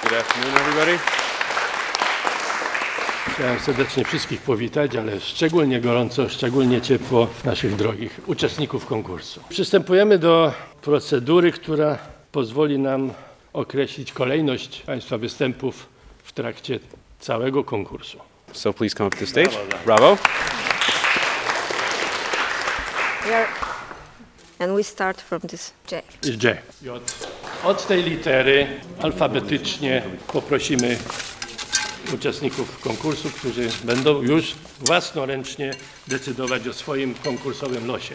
Good afternoon, everybody. Chciałem serdecznie wszystkich powitać, ale szczególnie gorąco, szczególnie ciepło naszych drogich uczestników konkursu. Przystępujemy do procedury, która pozwoli nam określić kolejność Państwa występów w trakcie całego konkursu. So please come up to the stage. Bravo. And we start from this J. Jest J. Od tej litery alfabetycznie poprosimy uczestników konkursu, którzy będą już własnoręcznie decydować o swoim konkursowym losie.